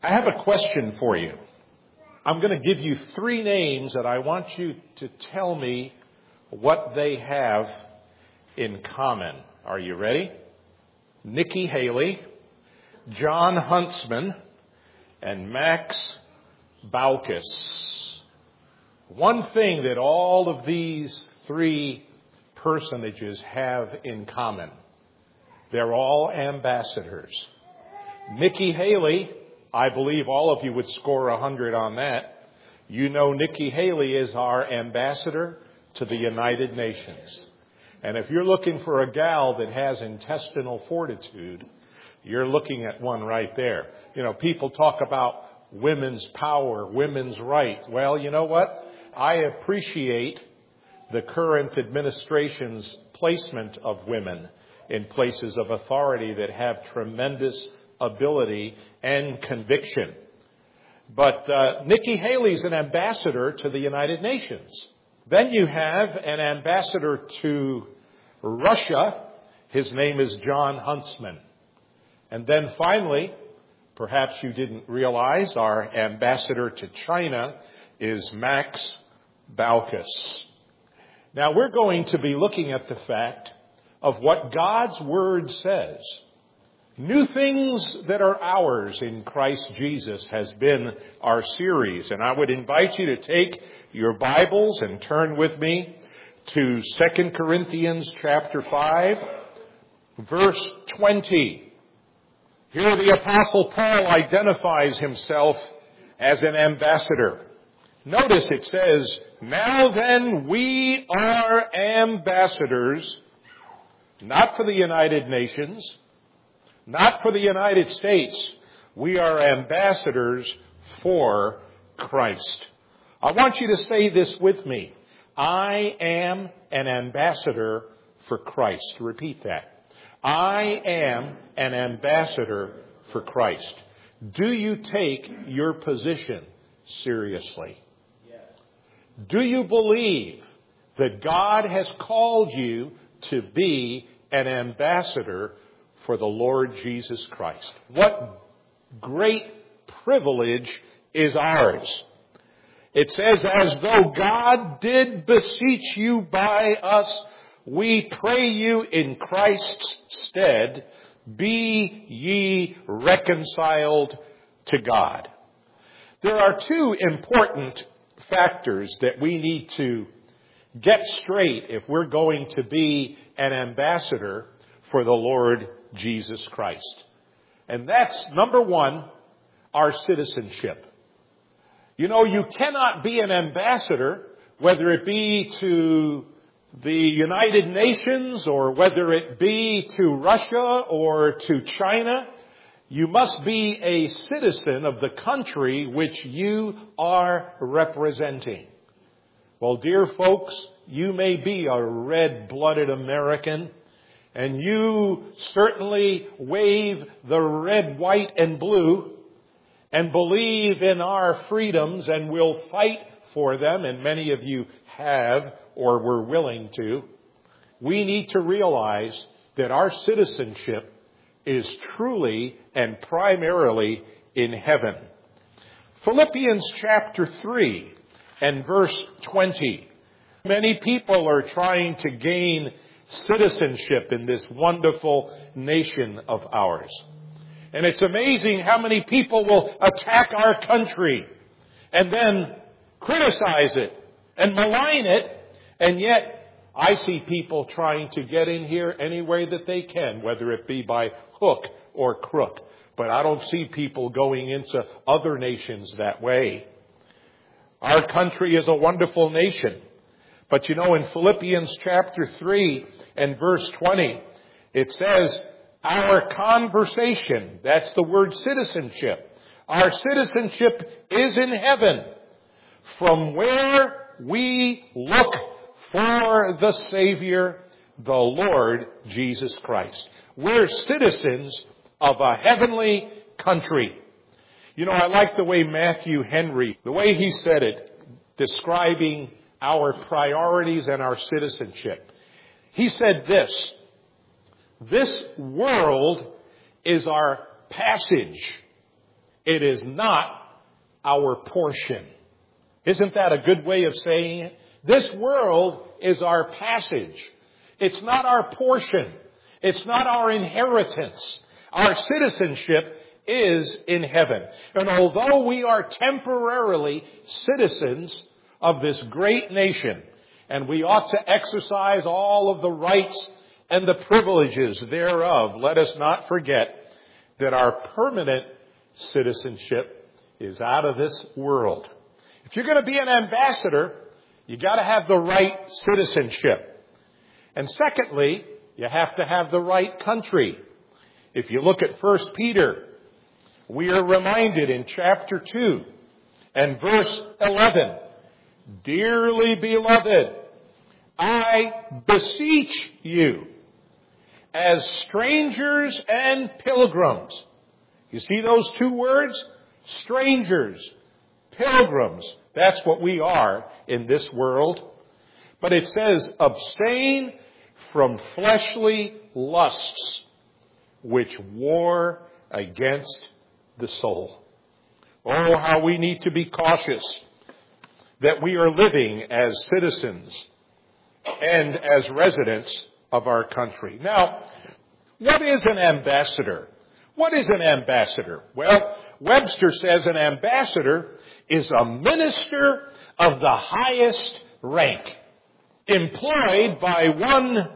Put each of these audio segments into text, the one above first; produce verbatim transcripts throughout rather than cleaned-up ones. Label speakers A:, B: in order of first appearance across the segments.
A: I have a question for you. I'm going to give you three names that I want you to tell me what they have in common. Are you ready? Nikki Haley, John Huntsman, and Max Baucus. One thing that all of these three personages have in common: they're all ambassadors. Nikki Haley, I believe all of you would score a hundred on that. You know Nikki Haley is our ambassador to the United Nations. And if you're looking for a gal that has intestinal fortitude, you're looking at one right there. You know, people talk about women's power, women's right. Well, you know what? I appreciate the current administration's placement of women in places of authority that have tremendous ability and conviction. But uh, Nikki Haley's an ambassador to the United Nations. Then you have an ambassador to Russia. His name is John Huntsman. And then finally, perhaps you didn't realize, our ambassador to China is Max Baucus. Now we're going to be looking at the fact of what God's Word says. New things that are ours in Christ Jesus has been our series. And I would invite you to take your Bibles and turn with me to Second Corinthians chapter five, verse twenty. Here the Apostle Paul identifies himself as an ambassador. Notice it says, "Now then we are ambassadors, not for the United Nations, not for the United States. We are ambassadors for Christ." I want you to say this with me. I am an ambassador for Christ. Repeat that. I am an ambassador for Christ. Do you take your position seriously? Yes. Do you believe that God has called you to be an ambassador for the Lord Jesus Christ? What great privilege is ours. It says, "As though God did beseech you by us, we pray you in Christ's stead, be ye reconciled to God." There are two important factors that we need to get straight if we're going to be an ambassador for the Lord Jesus Christ. And that's, number one, our citizenship. You know, you cannot be an ambassador, whether it be to the United Nations or whether it be to Russia or to China. You must be a citizen of the country which you are representing. Well, dear folks, you may be a red-blooded American, and you certainly wave the red, white, and blue and believe in our freedoms and will fight for them, and many of you have or were willing to. We need to realize that our citizenship is truly and primarily in heaven. Philippians chapter three and verse twenty. Many people are trying to gain citizenship in this wonderful nation of ours. And it's amazing how many people will attack our country and then criticize it and malign it. And yet I see people trying to get in here any way that they can, whether it be by hook or crook. But I don't see people going into other nations that way. Our country is a wonderful nation. But you know, in Philippians chapter three and verse twenty, it says, our conversation, that's the word citizenship. Our citizenship is in heaven, from where we look for the Savior, the Lord Jesus Christ. We're citizens of a heavenly country. You know, I like the way Matthew Henry, the way he said it, describing our priorities and our citizenship. He said this: this world is our passage It is not our portion. Isn't that a good way of saying it? This world is our passage. It's not our portion. It's not our inheritance. Our citizenship is in heaven. And although we are temporarily citizens of this great nation, and we ought to exercise all of the rights and the privileges thereof, let us not forget that our permanent citizenship is out of this world. If you're going to be an ambassador, you got to have the right citizenship. And secondly, you have to have the right country. If you look at First Peter, we are reminded in chapter two and verse eleven, "Dearly beloved, I beseech you, as strangers and pilgrims." You see those two words? Strangers, pilgrims. That's what we are in this world. But it says, "Abstain from fleshly lusts, which war against the soul." Oh, how we need to be cautious that we are living as citizens and as residents of our country. Now, what is an ambassador? What is an ambassador? Well, Webster says an ambassador is a minister of the highest rank, employed by one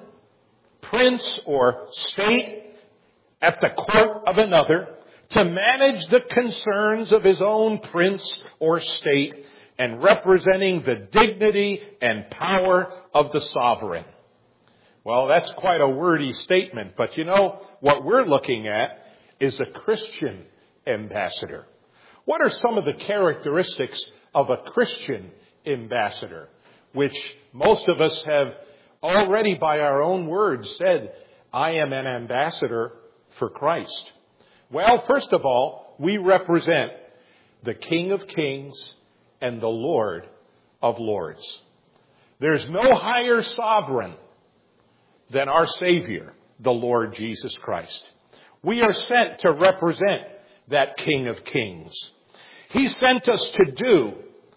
A: prince or state at the court of another to manage the concerns of his own prince or state and representing the dignity and power of the sovereign. Well, that's quite a wordy statement, but you know, what we're looking at is a Christian ambassador. What are some of the characteristics of a Christian ambassador, which most of us have already by our own words said, I am an ambassador for Christ? Well, first of all, we represent the King of Kings and the Lord of Lords. There's no higher sovereign than our Savior, the Lord Jesus Christ. We are sent to represent that King of Kings. He sent us to do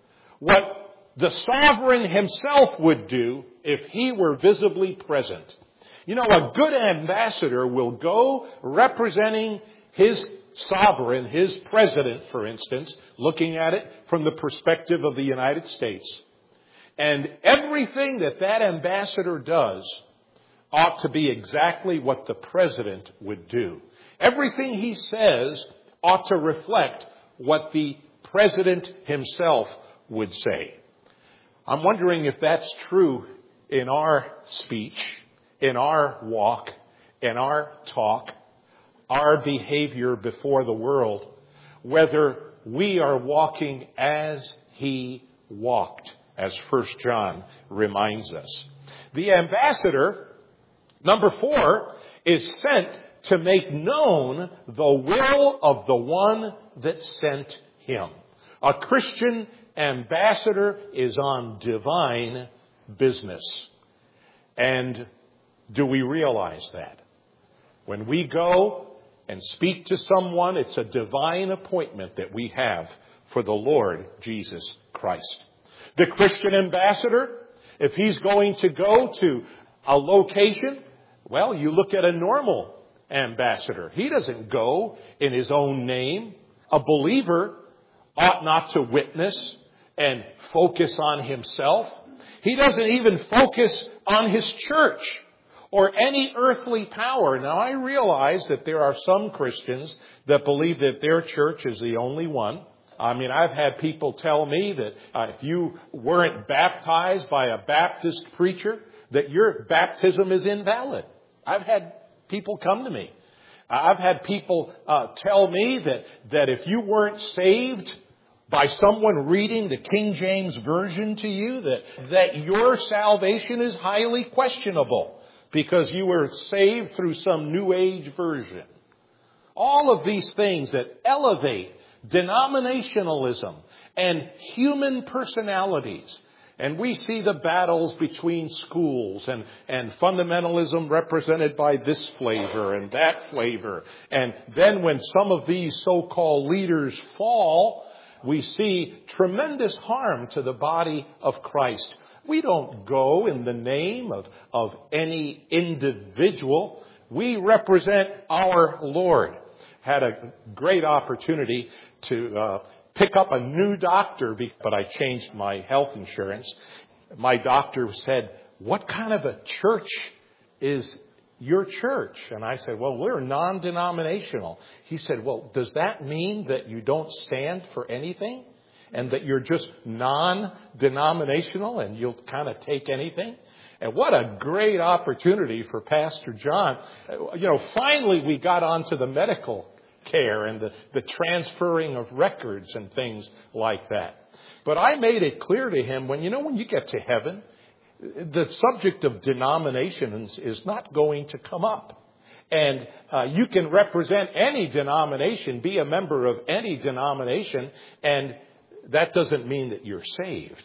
A: what the sovereign himself would do if he were visibly present. You know, a good ambassador will go representing his sovereign, his president, for instance, looking at it from the perspective of the United States. And everything that that ambassador does ought to be exactly what the president would do. Everything he says ought to reflect what the president himself would say. I'm wondering if that's true in our speech, in our walk, in our talk, our behavior before the world, whether we are walking as he walked, as First John reminds us. The ambassador, number four, is sent to make known the will of the one that sent him. A Christian ambassador is on divine business. And do we realize that? When we go and speak to someone, it's a divine appointment that we have for the Lord Jesus Christ. The Christian ambassador, if he's going to go to a location, well, you look at a normal ambassador. He doesn't go in his own name. A believer ought not to witness and focus on himself. He doesn't even focus on his church or any earthly power. Now, I realize that there are some Christians that believe that their church is the only one. I mean, I've had people tell me that uh, if you weren't baptized by a Baptist preacher, that your baptism is invalid. I've had people come to me. I've had people uh, tell me that, that if you weren't saved by someone reading the King James Version to you, that, that your salvation is highly questionable because you were saved through some New Age version. All of these things that elevate denominationalism and human personalities And we see the battles between schools and, and fundamentalism represented by this flavor and that flavor. And then when some of these so-called leaders fall, we see tremendous harm to the body of Christ. We don't go in the name of, of any individual. We represent our Lord. Had a great opportunity to uh, pick up a new doctor, but I changed my health insurance. My doctor said, "What kind of a church is your church?" And I said, "Well, we're non-denominational." He said, "Well, does that mean that you don't stand for anything and that you're just non-denominational and you'll kind of take anything?" And what a great opportunity for Pastor John. You know, finally we got onto the medical care and the, the transferring of records and things like that. But I made it clear to him, when you know, when you get to heaven, the subject of denominations is not going to come up. And uh, you can represent any denomination, be a member of any denomination, and that doesn't mean that you're saved.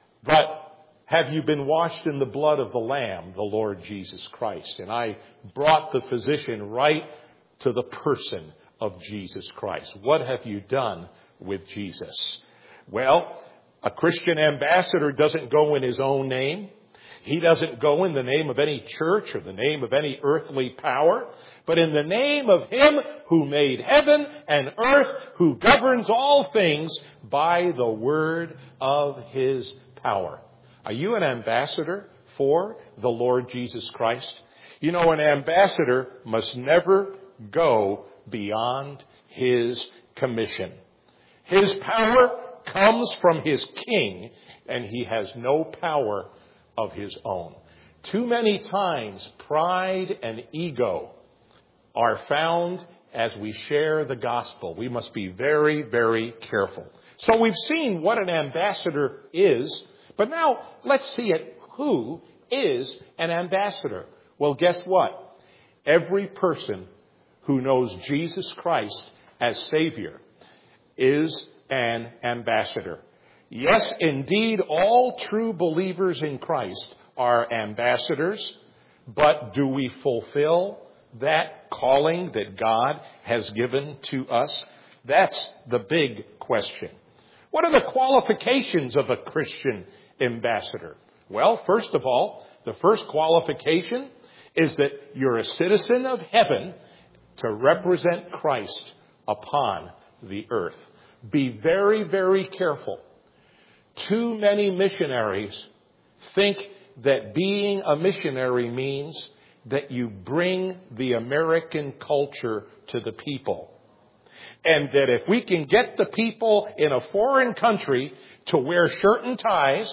A: But have you been washed in the blood of the Lamb, the Lord Jesus Christ? And I brought the physician right to the person of Jesus Christ. What have you done with Jesus? Well, a Christian ambassador doesn't go in his own name. He doesn't go in the name of any church or the name of any earthly power, but in the name of Him who made heaven and earth, who governs all things by the word of His power. Are you an ambassador for the Lord Jesus Christ? You know, an ambassador must never go beyond his commission. His power comes from his king, and he has no power of his own. Too many times, pride and ego are found as we share the gospel. We must be very, very careful. So we've seen what an ambassador is, but now let's see it. Who is an ambassador? Well, guess what? Every person who knows Jesus Christ as Savior is an ambassador. Yes, indeed, all true believers in Christ are ambassadors, but do we fulfill that calling that God has given to us? That's the big question. What are the qualifications of a Christian ambassador? Well, first of all, the first qualification is that you're a citizen of heaven to represent Christ upon the earth. Be very, very careful. Too many missionaries think that being a missionary means that you bring the American culture to the people. And that if we can get the people in a foreign country to wear shirt and ties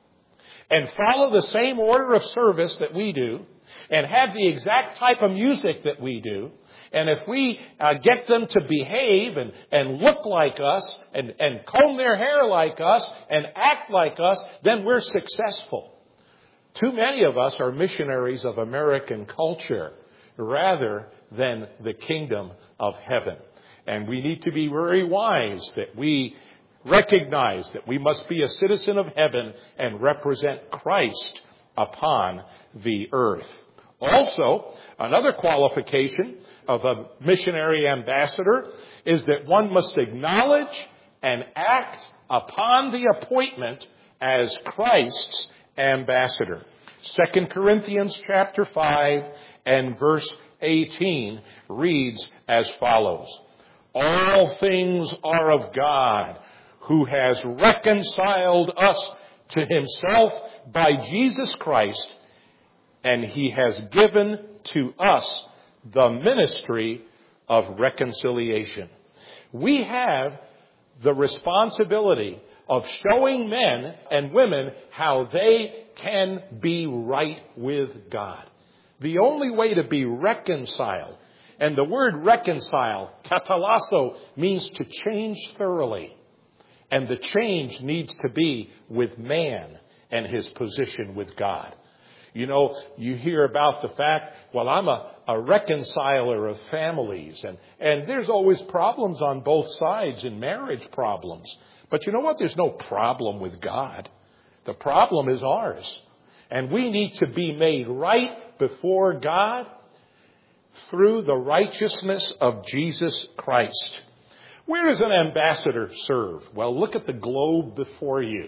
A: and follow the same order of service that we do and have the exact type of music that we do, and if we uh, get them to behave and, and look like us and, and comb their hair like us and act like us, then we're successful. Too many of us are missionaries of American culture rather than the kingdom of heaven. And we need to be very wise that we recognize that we must be a citizen of heaven and represent Christ upon the earth. Also, another qualification of a missionary ambassador is that one must acknowledge and act upon the appointment as Christ's ambassador. Second Corinthians chapter five and verse eighteen reads as follows. All things are of God, who has reconciled us to Himself by Jesus Christ, and He has given to us the ministry of reconciliation. We have the responsibility of showing men and women how they can be right with God. The only way to be reconciled, and the word reconcile, katalasso, means to change thoroughly. And the change needs to be with man and his position with God. You know, you hear about the fact, well, I'm a, a reconciler of families. And, and there's always problems on both sides in marriage problems. But you know what? There's no problem with God. The problem is ours. And we need to be made right before God through the righteousness of Jesus Christ. Where does an ambassador serve? Well, look at the globe before you.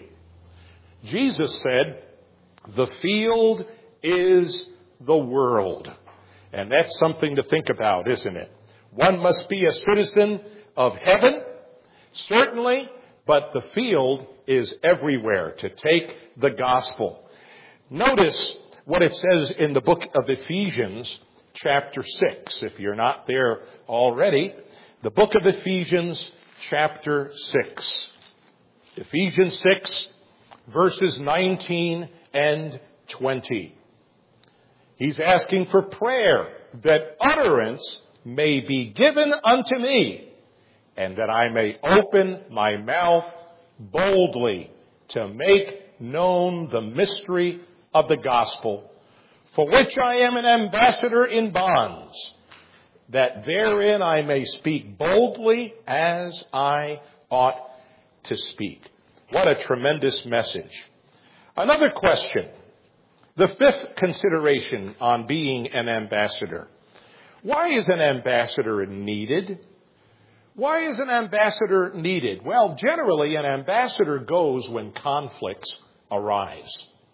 A: Jesus said, the field is the world. And that's something to think about, isn't it? One must be a citizen of heaven, certainly, but the field is everywhere to take the gospel. Notice what it says in the book of Ephesians, chapter six. If you're not there already, the book of Ephesians, chapter six. Ephesians six, verses nineteen and twenty. He's asking for prayer that utterance may be given unto me, and that I may open my mouth boldly to make known the mystery of the gospel, for which I am an ambassador in bonds, that therein I may speak boldly as I ought to speak. What a tremendous message. Another question. The fifth consideration on being an ambassador. Why is an ambassador needed? Why is an ambassador needed? Well, generally an ambassador goes when conflicts arise.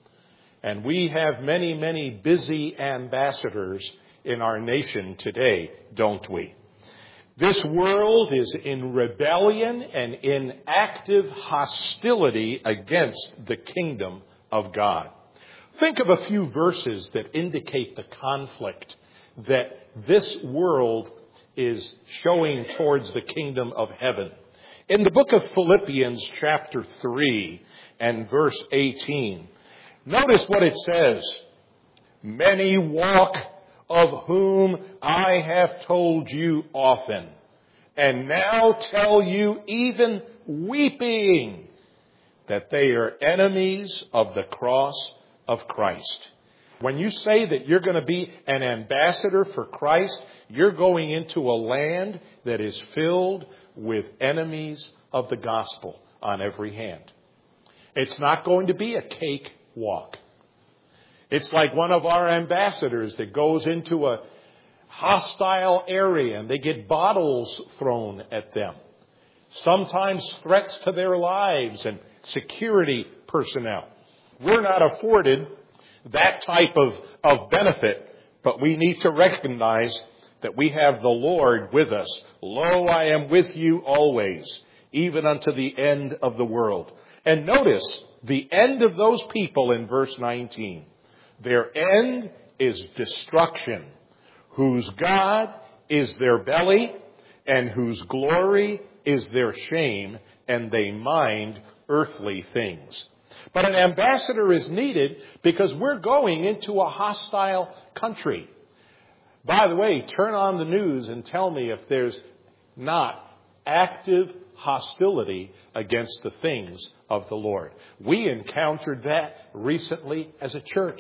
A: And we have many, many busy ambassadors in our nation today, don't we? This world is in rebellion and in active hostility against the kingdom of God. Think of a few verses that indicate the conflict that this world is showing towards the kingdom of heaven. In the book of Philippians, chapter three and verse eighteen, notice what it says. Many walk, of whom I have told you often, and now tell you even weeping, that they are enemies of the cross of Christ. When you say that you're going to be an ambassador for Christ, you're going into a land that is filled with enemies of the gospel on every hand. It's not going to be a cake walk. It's like one of our ambassadors that goes into a hostile area and they get bottles thrown at them. Sometimes threats to their lives and security personnel. We're not afforded that type of, of benefit, but we need to recognize that we have the Lord with us. Lo, I am with you always, even unto the end of the world. And notice the end of those people in verse nineteen. Their end is destruction, whose God is their belly, and whose glory is their shame, and they mind earthly things. But an ambassador is needed because we're going into a hostile country. By the way, turn on the news and tell me if there's not active hostility against the things of the Lord. We encountered that recently as a church.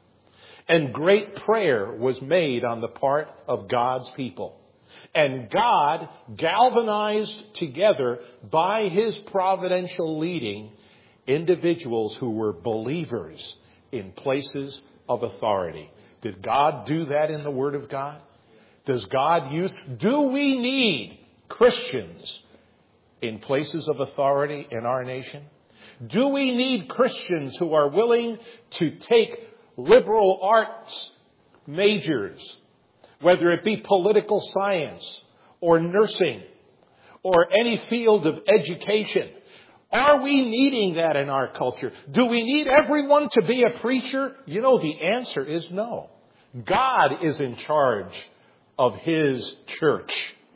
A: And great prayer was made on the part of God's people. And God galvanized together by His providential leading individuals who were believers in places of authority. Did God do that in the Word of God? Does God use... Do we need Christians in places of authority in our nation? Do we need Christians who are willing to take liberal arts majors, whether it be political science or nursing or any field of education? Are we needing that in our culture? Do we need everyone to be a preacher? You know, the answer is no. God is in charge of His church.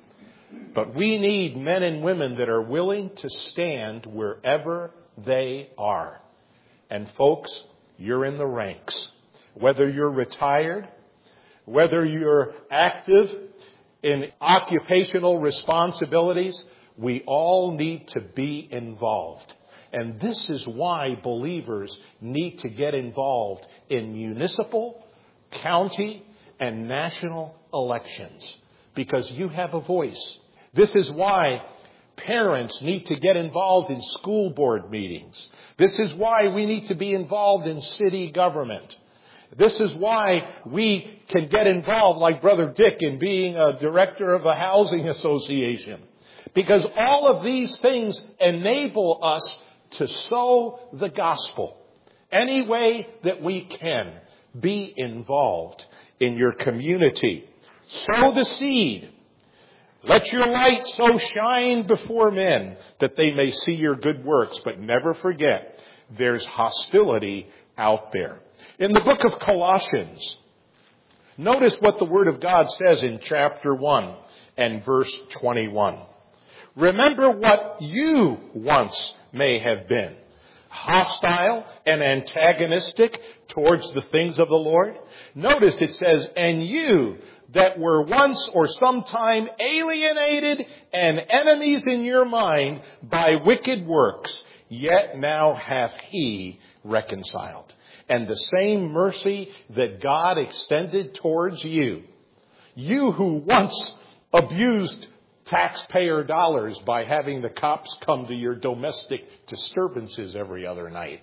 A: But we need men and women that are willing to stand wherever they are. And folks, you're in the ranks. Whether you're retired, whether you're active in occupational responsibilities, we all need to be involved. And this is why believers need to get involved in municipal, county, and national elections. Because you have a voice. This is why Parents need to get involved in school board meetings. This is why we need to be involved in city government. This is why we can get involved, like Brother Dick, in being a director of a housing association. Because all of these things enable us to sow the gospel. Any way that we can, be involved in your community. Sow the seed. Let your light so shine before men that they may see your good works. But never forget, there's hostility out there. In the book of Colossians, notice what the Word of God says in chapter one and verse twenty-one. Remember what you once may have been. Hostile and antagonistic towards the things of the Lord. Notice it says, and you that were once or sometime alienated and enemies in your mind by wicked works, yet now hath he reconciled. And the same mercy that God extended towards you, you who once abused taxpayer dollars by having the cops come to your domestic disturbances every other night.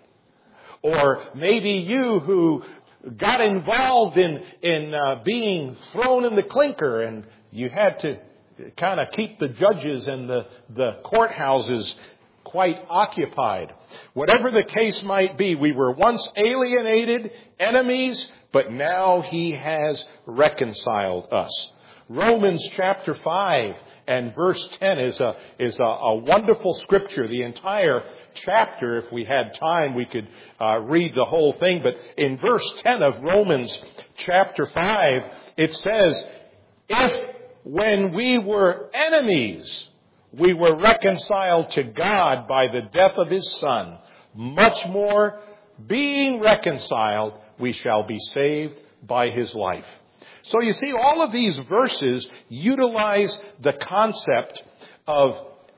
A: Or maybe you who got involved in, in uh, being thrown in the clinker and you had to kind of keep the judges and the, the courthouses quite occupied. Whatever the case might be, we were once alienated, enemies, but now he has reconciled us. Romans chapter five and verse ten is a is a, a wonderful scripture. The entire chapter, if we had time, we could uh, read the whole thing. But in verse ten of Romans chapter five, it says, if when we were enemies, we were reconciled to God by the death of his Son, much more, being reconciled, we shall be saved by his life. So you see, all of these verses utilize the concept of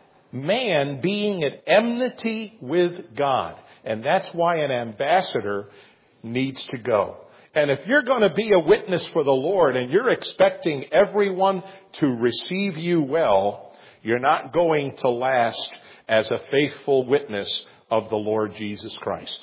A: man being at enmity with God. And that's why an ambassador needs to go. And if you're going to be a witness for the Lord and you're expecting everyone to receive you well, you're not going to last as a faithful witness of the Lord Jesus Christ.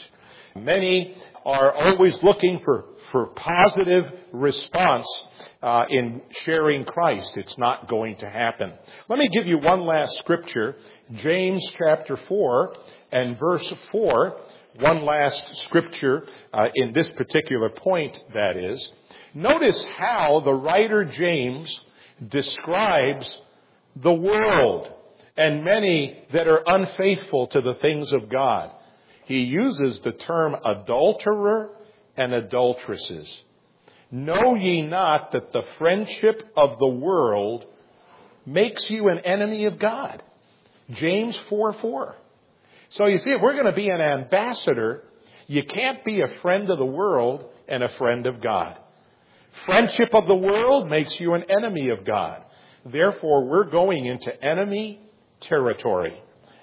A: Many are always looking for for positive response uh, in sharing Christ. It's not going to happen. Let me give you one last scripture. James chapter four and verse four. One last scripture uh, in this particular point, that is. Notice how the writer James describes the world and many that are unfaithful to the things of God. He uses the term adulterer and adulteresses. Know ye not that the friendship of the world makes you an enemy of God? James four four. So you see, if we're going to be an ambassador, you can't be a friend of the world and a friend of God. Friendship of the world makes you an enemy of God. Therefore, we're going into enemy territory.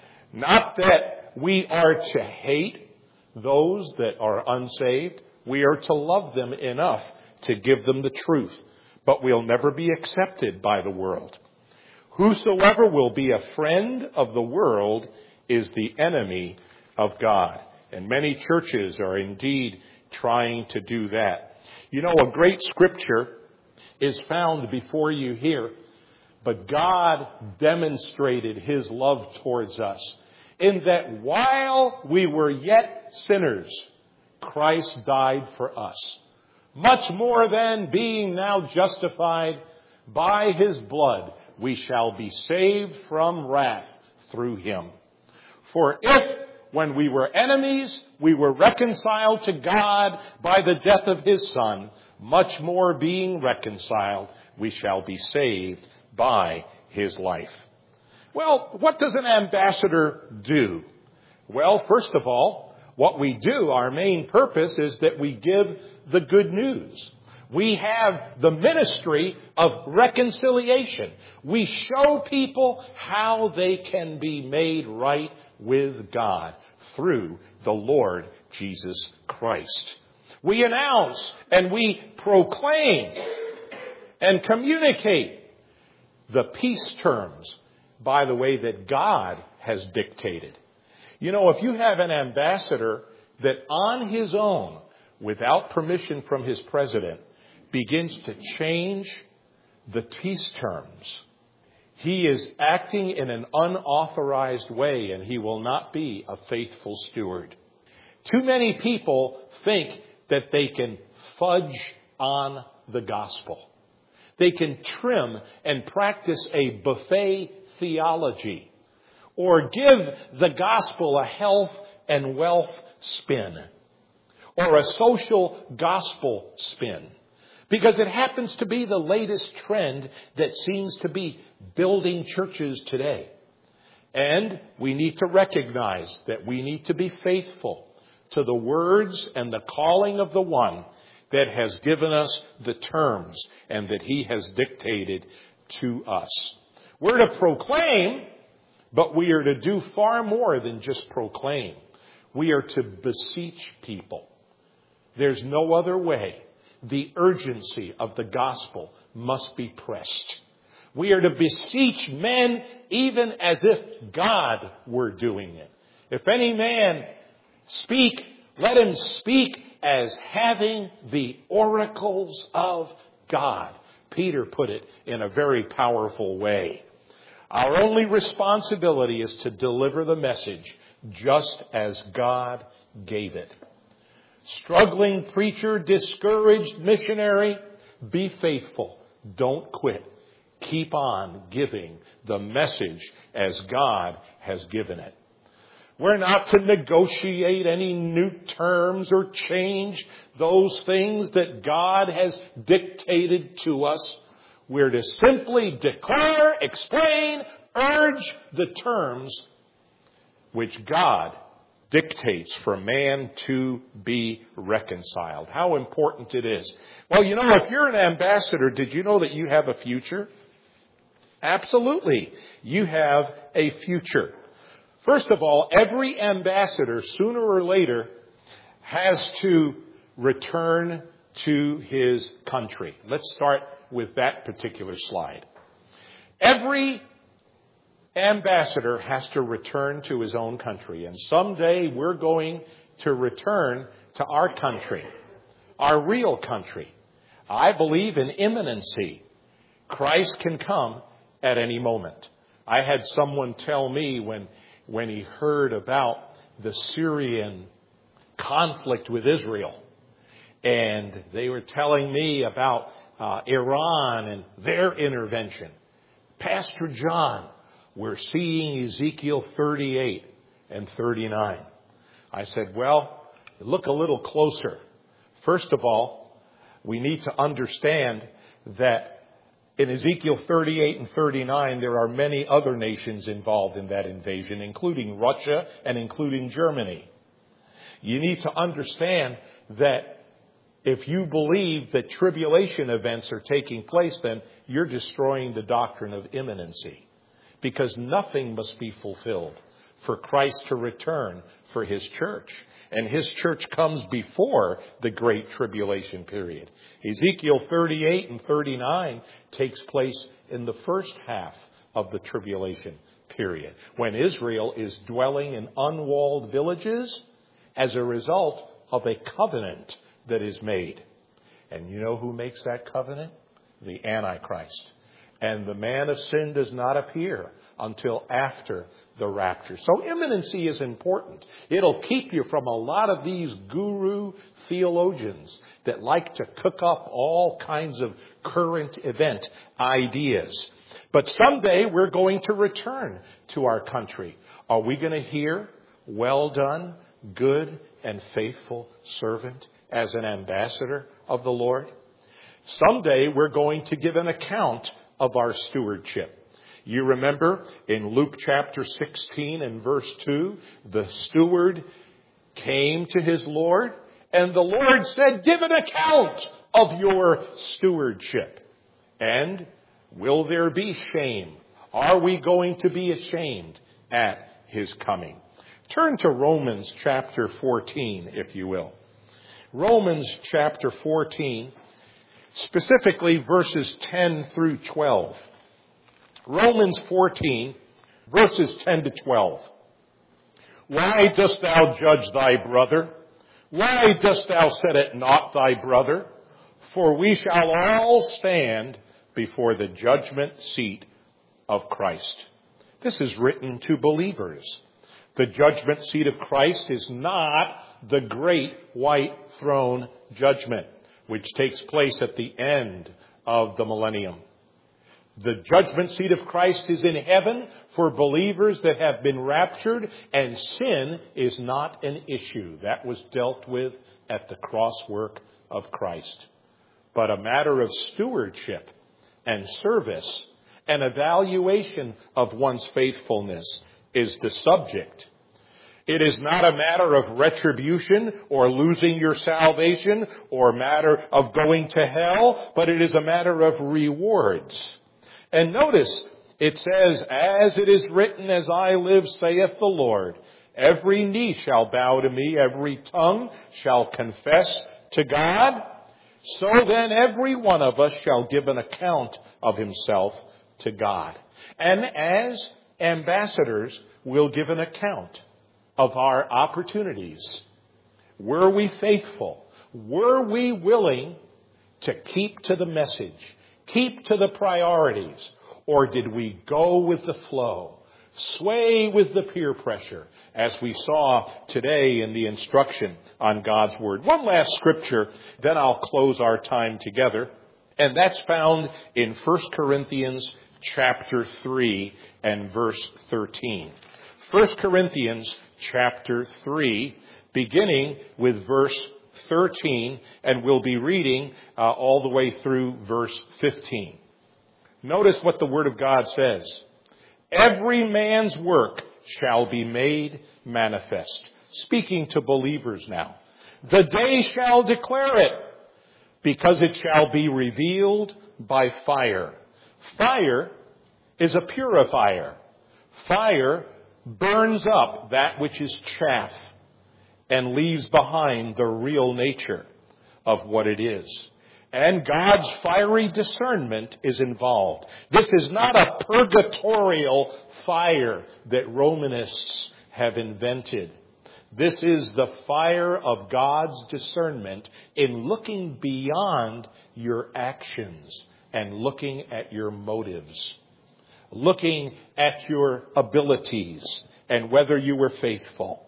A: Not that we are to hate those that are unsaved. We are to love them enough to give them the truth. But we'll never be accepted by the world. Whosoever will be a friend of the world is the enemy of God. And many churches are indeed trying to do that. You know, a great scripture is found before you here. But God demonstrated his love towards us in that while we were yet sinners, Christ died for us. Much more than being now justified by his blood, we shall be saved from wrath through him. For if, when we were enemies, we were reconciled to God by the death of his Son, much more being reconciled, we shall be saved by his life. Well, what does an ambassador do? Well, first of all, what we do, our main purpose is that we give the good news. We have the ministry of reconciliation. We show people how they can be made right with God through the Lord Jesus Christ. We announce and we proclaim and communicate the peace terms by the way, that God has dictated. You know, if you have an ambassador that on his own, without permission from his president, begins to change the peace terms, he is acting in an unauthorized way, and he will not be a faithful steward. Too many people think that they can fudge on the gospel. They can trim and practice a buffet theology, or give the gospel a health and wealth spin, or a social gospel spin, because it happens to be the latest trend that seems to be building churches today. And we need to recognize that we need to be faithful to the words and the calling of the one that has given us the terms and that he has dictated to us. We're to proclaim, but we are to do far more than just proclaim. We are to beseech people. There's no other way. The urgency of the gospel must be pressed. We are to beseech men even as if God were doing it. If any man speak, let him speak as having the oracles of God. Peter put it in a very powerful way. Our only responsibility is to deliver the message just as God gave it. Struggling preacher, discouraged missionary, be faithful. Don't quit. Keep on giving the message as God has given it. We're not to negotiate any new terms or change those things that God has dictated to us. We're to simply declare, explain, urge the terms which God dictates for man to be reconciled. How important it is. Well, you know, if you're an ambassador, did you know that you have a future? Absolutely. You have a future. First of all, every ambassador, sooner or later, has to return to his country. Let's start with that particular slide. Every ambassador has to return to his own country. And someday we're going to return to our country, our real country. I believe in imminency. Christ can come at any moment. I had someone tell me when, when he heard about the Syrian conflict with Israel, and they were telling me about uh, Iran and their intervention. Pastor John, we're seeing Ezekiel thirty-eight and thirty-nine. I said, well, look a little closer. First of all, we need to understand that in Ezekiel thirty-eight and thirty-nine, there are many other nations involved in that invasion, including Russia and including Germany. You need to understand that if you believe that tribulation events are taking place, then you're destroying the doctrine of imminency. Because nothing must be fulfilled for Christ to return for his church. And his church comes before the great tribulation period. Ezekiel thirty-eight and thirty-nine takes place in the first half of the tribulation period, when Israel is dwelling in unwalled villages as a result of a covenant that is made. And you know who makes that covenant? The Antichrist. And the man of sin does not appear until after the rapture. So imminency is important. It'll keep you from a lot of these guru theologians that like to cook up all kinds of current event ideas. But someday we're going to return to our country. Are we going to hear, well done, good and faithful servant, as an ambassador of the Lord? Someday we're going to give an account of our stewardship. You remember in Luke chapter sixteen and verse two, the steward came to his Lord and the Lord said, give an account of your stewardship. And will there be shame? Are we going to be ashamed at his coming? Turn to Romans chapter fourteen, if you will. Romans chapter fourteen, specifically verses ten through twelve. Romans fourteen, Verses ten to twelve. Why dost thou judge thy brother? Why dost thou set at naught thy brother? For we shall all stand before the judgment seat of Christ. This is written to believers. The judgment seat of Christ is not the great white throne judgment, which takes place at the end of the millennium. The judgment seat of Christ is in heaven for believers that have been raptured, and sin is not an issue. That was dealt with at the cross work of Christ. But a matter of stewardship and service and evaluation of one's faithfulness is the subject. It is not a matter of retribution or losing your salvation or a matter of going to hell, but it is a matter of rewards. And notice, it says, as it is written, as I live, saith the Lord, every knee shall bow to me, every tongue shall confess to God. So then every one of us shall give an account of himself to God. And as ambassadors, we'll give an account of our opportunities. Were we faithful? Were we willing to keep to the message? Keep to the priorities? Or did we go with the flow? Sway with the peer pressure, as we saw today in the instruction on God's Word. One last scripture, then I'll close our time together. And that's found in First Corinthians chapter three and verse thirteen. First Corinthians chapter three, beginning with verse thirteen, and we'll be reading uh, all the way through verse fifteen. Notice what the Word of God says. Every man's work shall be made manifest. Speaking to believers now. The day shall declare it, because it shall be revealed by fire. Fire is a purifier. Fire burns up that which is chaff and leaves behind the real nature of what it is. And God's fiery discernment is involved. This is not a purgatorial fire that Romanists have invented. This is the fire of God's discernment in looking beyond your actions and looking at your motives. Looking at your abilities and whether you were faithful.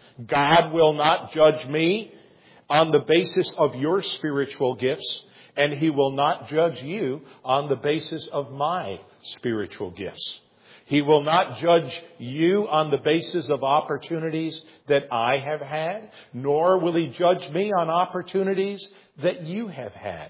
A: God will not judge me on the basis of your spiritual gifts, and He will not judge you on the basis of my spiritual gifts. He will not judge you on the basis of opportunities that I have had, nor will He judge me on opportunities that you have had.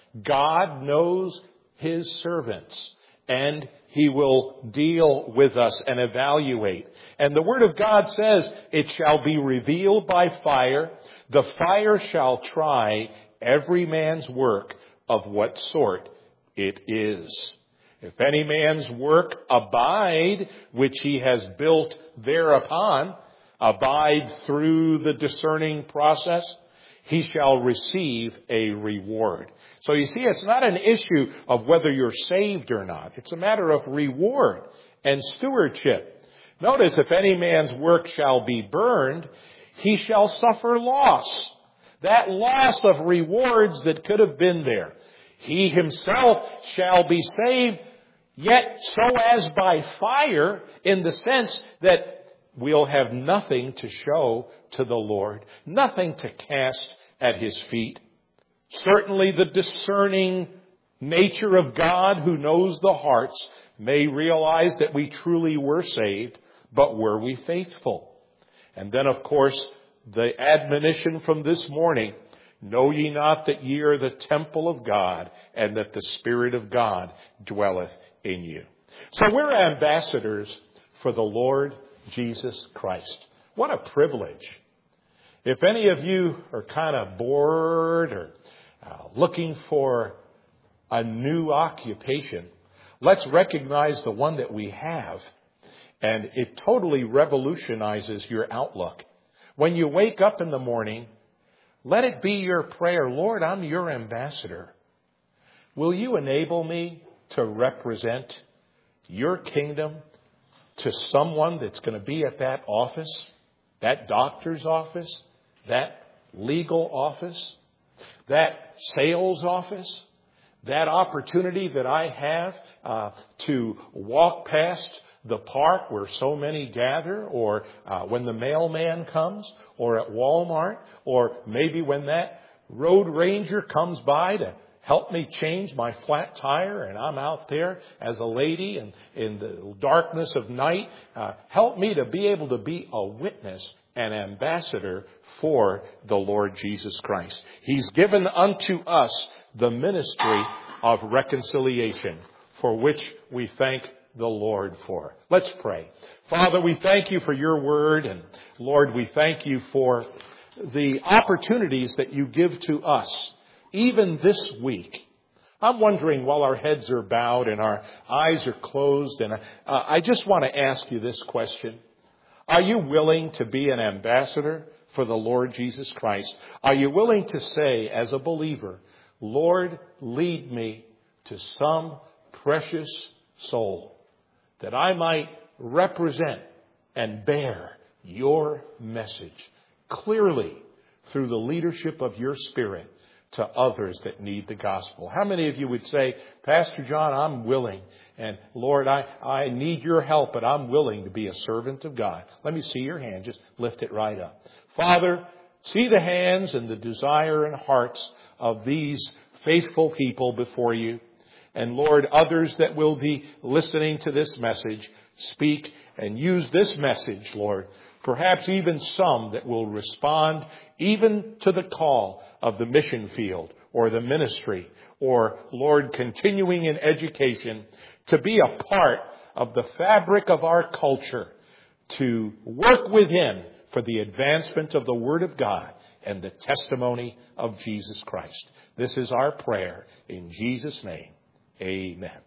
A: God knows His servants, and He will deal with us and evaluate. And the Word of God says, it shall be revealed by fire. The fire shall try every man's work of what sort it is. If any man's work abide, which he has built thereupon, abide through the discerning process, he shall receive a reward. So you see, it's not an issue of whether you're saved or not. It's a matter of reward and stewardship. Notice, if any man's work shall be burned, he shall suffer loss. That loss of rewards that could have been there. He himself shall be saved, yet so as by fire, in the sense that we'll have nothing to show to the Lord, nothing to cast at His feet. Certainly the discerning nature of God, who knows the hearts, may realize that we truly were saved, but were we faithful? And then, of course, the admonition from this morning, know ye not that ye are the temple of God, and that the Spirit of God dwelleth in you. So we're ambassadors for the Lord Jesus Christ. What a privilege. If any of you are kind of bored or uh, looking for a new occupation, let's recognize the one that we have. And it totally revolutionizes your outlook. When you wake up in the morning, let it be your prayer, Lord, I'm your ambassador. Will you enable me to represent your kingdom to someone that's going to be at that office, that doctor's office, that legal office, that sales office, that opportunity that I have uh, to walk past the park where so many gather, or uh, when the mailman comes, or at Walmart, or maybe when that road ranger comes by to help me change my flat tire and I'm out there as a lady and in the darkness of night. Uh, help me to be able to be a witness, an ambassador for the Lord Jesus Christ. He's given unto us the ministry of reconciliation, for which we thank the Lord for. Let's pray. Father, we thank you for your word, and Lord, we thank you for the opportunities that you give to us, even this week. I'm wondering, while our heads are bowed and our eyes are closed, and uh, I just want to ask you this question. Are you willing to be an ambassador for the Lord Jesus Christ? Are you willing to say, as a believer, Lord, lead me to some precious soul that I might represent and bear your message clearly through the leadership of your Spirit to others that need the gospel? How many of you would say, Pastor John, I'm willing, and Lord, I, I need your help, but I'm willing to be a servant of God? Let me see your hand. Just lift it right up. Father, see the hands and the desire and hearts of these faithful people before you. And Lord, others that will be listening to this message, speak and use this message, Lord. Perhaps even some that will respond even to the call of the mission field or the ministry, or, Lord, continuing in education, to be a part of the fabric of our culture, to work within for the advancement of the Word of God and the testimony of Jesus Christ. This is our prayer in Jesus' name. Amen.